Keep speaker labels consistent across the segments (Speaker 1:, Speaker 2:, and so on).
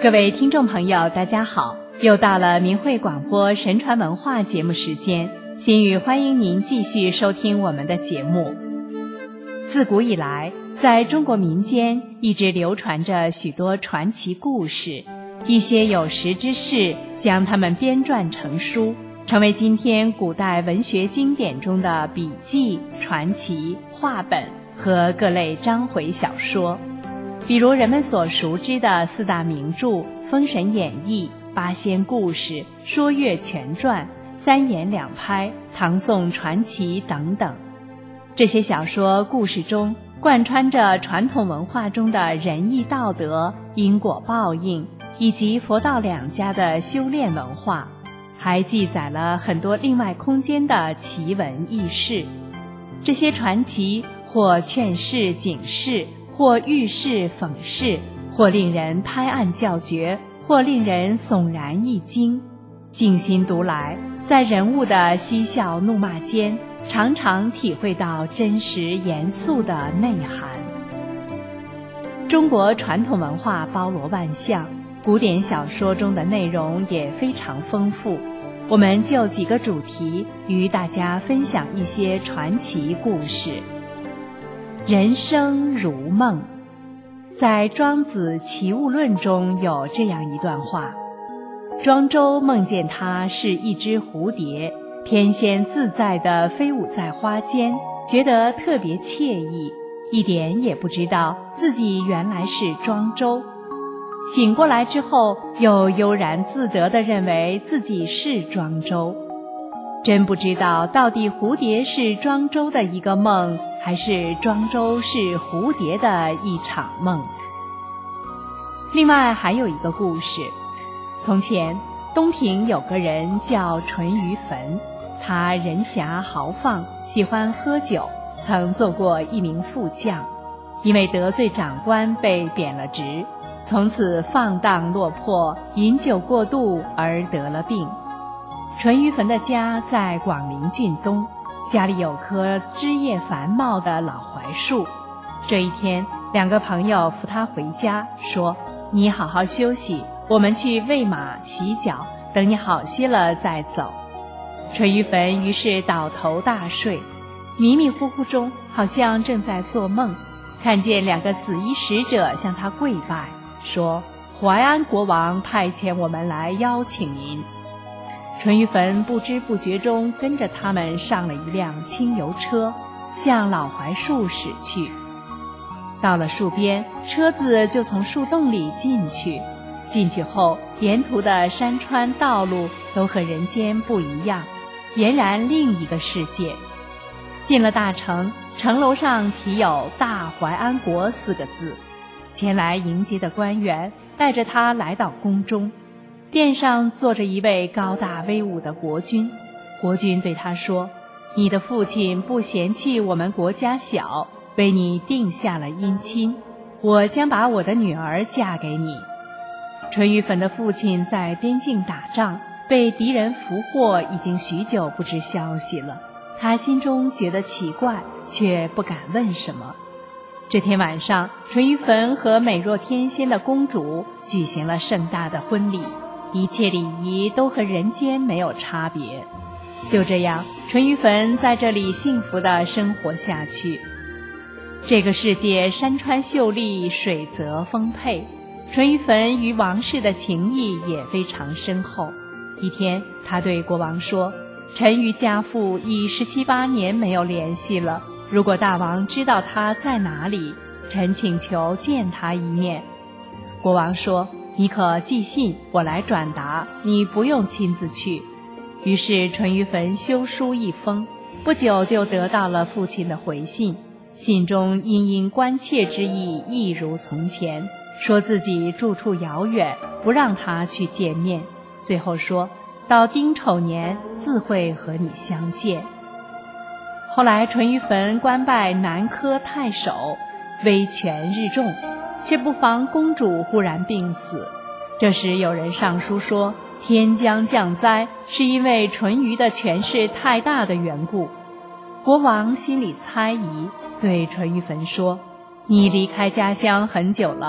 Speaker 1: 各位听众朋友，大家好，又到了明慧广播神传文化节目时间，心语欢迎您继续收听我们的节目。自古以来，在中国民间一直流传着许多传奇故事，一些有识之士将它们编撰成书，成为今天古代文学经典中的笔记、传奇、话本和各类章回小说。比如人们所熟知的四大名著《封神演义》、八仙故事、说岳全传、三言两拍、唐宋传奇等等。这些小说故事中贯穿着传统文化中的仁义道德、因果报应，以及佛道两家的修炼文化，还记载了很多另外空间的奇闻异事。这些传奇或劝世警示，或寓事讽世，或令人拍案叫绝，或令人悚然一惊。静心读来，在人物的嬉笑怒骂间，常常体会到真实严肃的内涵。中国传统文化包罗万象，古典小说中的内容也非常丰富。我们就几个主题与大家分享一些传奇故事。人生如梦。在庄子齐物论中有这样一段话：庄周梦见他是一只蝴蝶，翩跹自在地飞舞在花间，觉得特别惬意，一点也不知道自己原来是庄周。醒过来之后，又悠然自得地认为自己是庄周。真不知道到底蝴蝶是庄周的一个梦，还是庄周是蝴蝶的一场梦。另外还有一个故事，从前东平有个人叫淳于棼，他人侠豪放，喜欢喝酒，曾做过一名副将，因为得罪长官被贬了职，从此放荡落魄，饮酒过度而得了病。淳于棼的家在广陵郡东，家里有棵枝叶繁茂的老槐树。这一天，两个朋友扶他回家，说：你好好休息，我们去喂马洗脚，等你好些了再走。淳于棼于是倒头大睡，迷迷糊糊中好像正在做梦，看见两个紫衣使者向他跪拜，说：淮安国王派遣我们来邀请您。淳于棼不知不觉中跟着他们上了一辆轻油车，向老槐树驶去。到了树边，车子就从树洞里进去。进去后，沿途的山川道路都和人间不一样，俨然另一个世界。进了大城，城楼上题有大淮安国4个字。前来迎接的官员带着他来到宫中，殿上坐着一位高大威武的国君。国君对他说：你的父亲不嫌弃我们国家小，为你定下了姻亲，我将把我的女儿嫁给你。淳于棼的父亲在边境打仗，被敌人俘获，已经许久不知消息了。他心中觉得奇怪，却不敢问什么。这天晚上，淳于棼和美若天仙的公主举行了盛大的婚礼，一切礼仪都和人间没有差别。就这样，淳于棼在这里幸福地生活下去。这个世界山川秀丽，水泽丰沛，淳于棼与王室的情谊也非常深厚。一天，他对国王说：臣与家父已17、18年没有联系了，如果大王知道他在哪里，臣请求见他一面。国王说：你可寄信，我来转达，你不用亲自去。于是淳于棼修书一封，不久就得到了父亲的回信。信中殷殷关切之意一如从前，说自己住处遥远，不让他去见面。最后说到丁丑年自会和你相见。后来淳于棼官拜南柯太守，威权日重，却不妨公主忽然病死。这时有人上书说，天将降灾是因为淳于的权势太大的缘故。国王心里猜疑，对淳于棼说：你离开家乡很久了，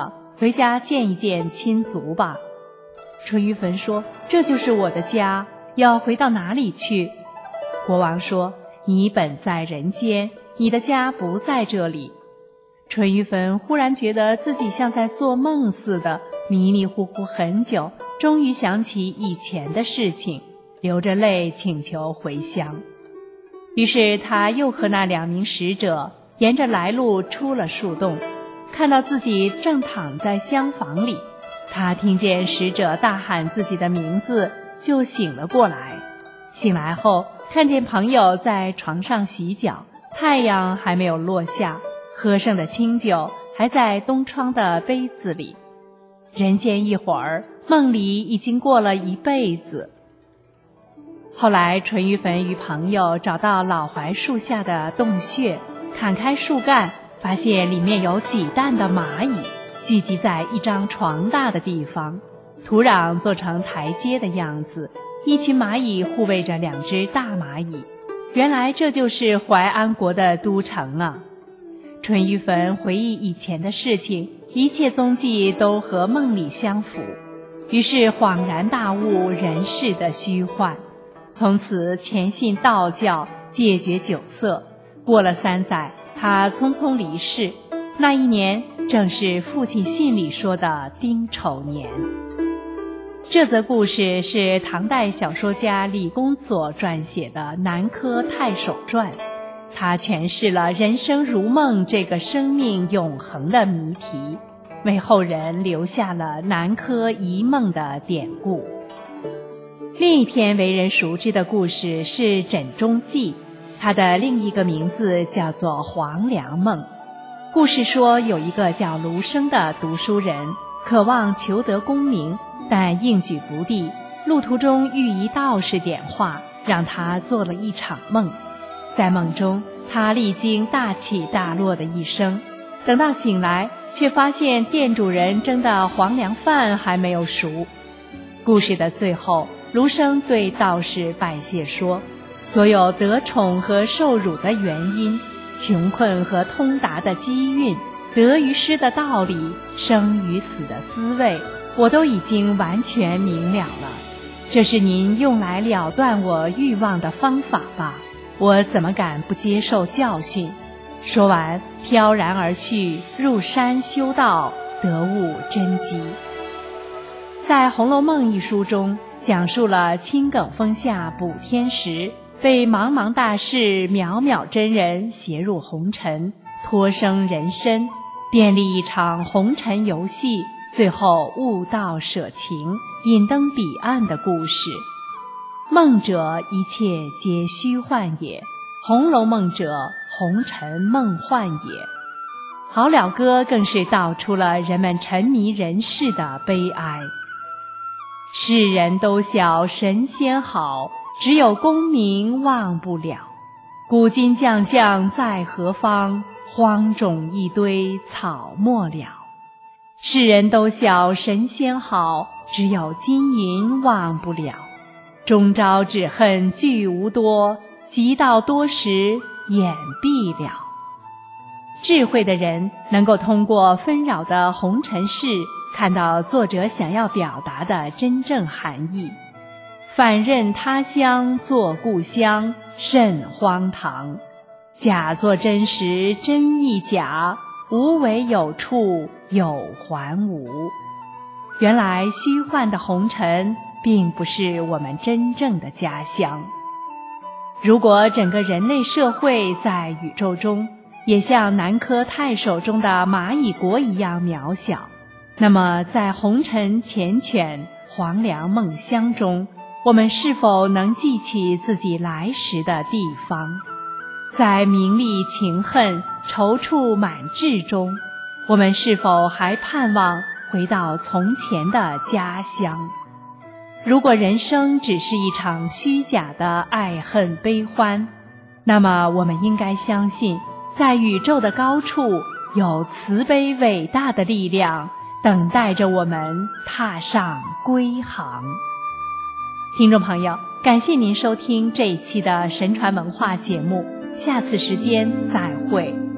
Speaker 1: 回家见一见亲族吧。淳于棼说，这就是我的家，要回到哪里去？国王说，你本在人间，你的家不在这里。淳于棼忽然觉得自己像在做梦似的，迷迷糊糊很久，终于想起以前的事情，流着泪请求回乡。于是他又和那2名使者沿着来路出了树洞，看到自己正躺在厢房里，他听见使者大喊自己的名字，就醒了过来。醒来后看见朋友在床上洗脚，太阳还没有落下，喝剩的清酒还在东窗的杯子里。人间一会儿，梦里已经过了1辈子。后来淳于棼与朋友找到老槐树下的洞穴，砍开树干，发现里面有几担的蚂蚁聚集在一张床大的地方，土壤做成台阶的样子，一群蚂蚁护卫着2只大蚂蚁。原来这就是淮安国的都城啊！淳于棼回忆以前的事情，一切踪迹都和梦里相符，于是恍然大悟人世的虚幻。从此潜信道教，戒绝酒色。过了3载，他匆匆离世。那一年正是父亲信里说的丁丑年。这则故事是唐代小说家李公佐撰写的《南柯太守传》，他诠释了人生如梦这个生命永恒的谜题，为后人留下了南柯一梦的典故。另一篇为人熟知的故事是《枕中记》，它的另一个名字叫做《黄粱梦》。故事说有一个叫卢生的读书人，渴望求得功名，但应举不第，路途中遇一道士点化，让他做了一场梦。在梦中，他历经大起大落的一生，等到醒来，却发现店主人蒸的黄粱饭还没有熟。故事的最后，卢生对道士拜谢说，所有得宠和受辱的原因，穷困和通达的机运，得与失的道理，生与死的滋味，我都已经完全明了了。这是您用来了断我欲望的方法吧？我怎么敢不接受教训？说完，飘然而去，入山修道，得悟真机。在《红楼梦》一书中，讲述了青埂峰下补天时，被茫茫大士渺渺真人携入红尘，托生人身，便立一场红尘游戏，最后悟道舍情，引登彼岸的故事。梦者，一切皆虚幻也；红楼梦者，红尘梦幻也。好了歌更是道出了人们沉迷人世的悲哀。世人都晓神仙好，只有功名忘不了。古今将相在何方？荒冢一堆草没了。世人都晓神仙好，只有金银忘不了。终朝只恨聚无多，及到多时眼闭了。智慧的人能够通过纷扰的红尘事，看到作者想要表达的真正含义。反认他乡作故乡，甚荒唐。假作真实，真亦假，无为有处，有还无。原来虚幻的红尘并不是我们真正的家乡。如果整个人类社会在宇宙中也像南柯太守中的蚂蚁国一样渺小，那么在红尘缱绻、黄粱梦乡中，我们是否能记起自己来时的地方？在名利情恨、踌躇满志中，我们是否还盼望回到从前的家乡？如果人生只是一场虚假的爱恨悲欢，那么我们应该相信，在宇宙的高处有慈悲伟大的力量，等待着我们踏上归航。听众朋友，感谢您收听这一期的神传文化节目，下次时间再会。